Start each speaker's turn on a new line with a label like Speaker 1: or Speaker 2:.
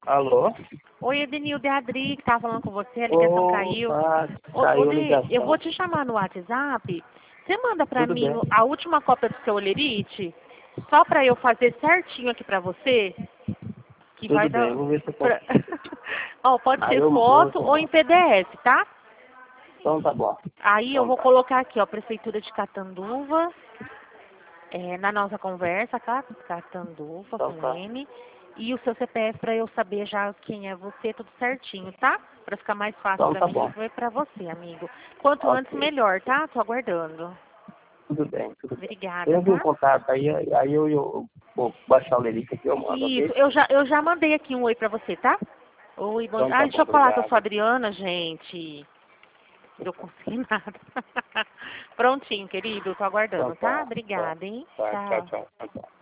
Speaker 1: Alô?
Speaker 2: Oi, Edenildo, é a Adri que tava falando com você, a ligação caiu.
Speaker 1: Caiu a
Speaker 2: Odri,
Speaker 1: ligação.
Speaker 2: eu vou te chamar no WhatsApp. Você manda pra
Speaker 1: Tudo
Speaker 2: mim
Speaker 1: bem.
Speaker 2: a última cópia do seu olerite? Só pra eu fazer certinho aqui pra você? Que
Speaker 1: Tudo
Speaker 2: vai
Speaker 1: bem,
Speaker 2: dar...
Speaker 1: vou ver se eu posso.
Speaker 2: Ó, pode
Speaker 1: Aí
Speaker 2: ser
Speaker 1: eu
Speaker 2: foto ou em PDF, tá?
Speaker 1: Então tá bom.
Speaker 2: Aí eu
Speaker 1: Então
Speaker 2: vou
Speaker 1: tá.
Speaker 2: colocar aqui, ó, Prefeitura de Catanduva, na nossa conversa, tá? Catanduva,
Speaker 1: Então
Speaker 2: com
Speaker 1: tá.
Speaker 2: N. E o seu CPF pra eu saber já quem é você, tudo certinho, tá? Pra ficar mais fácil
Speaker 1: Então
Speaker 2: pra
Speaker 1: tá
Speaker 2: mim
Speaker 1: bom.
Speaker 2: e pra você, amigo. Quanto antes,
Speaker 1: Ok.
Speaker 2: melhor, tá? Tô aguardando.
Speaker 1: Tudo bem, tudo bem.
Speaker 2: Obrigada,
Speaker 1: Eu envio um
Speaker 2: tá?
Speaker 1: contato aí eu vou baixar o Lerica aqui e eu mando,
Speaker 2: Isso,
Speaker 1: ok?
Speaker 2: eu já mandei aqui um oi pra você, tá? Oi, bom dia.
Speaker 1: Então
Speaker 2: Ah,
Speaker 1: tá
Speaker 2: deixa
Speaker 1: bom,
Speaker 2: eu falar que eu sou a
Speaker 1: obrigado.
Speaker 2: Adriana, gente. Não consegui nada. Prontinho, querido. Tô
Speaker 1: Então
Speaker 2: aguardando, tá?
Speaker 1: tá.
Speaker 2: Obrigada, hein?
Speaker 1: Tá, tchau,
Speaker 2: Tchau.
Speaker 1: tchau. Tchau, tchau.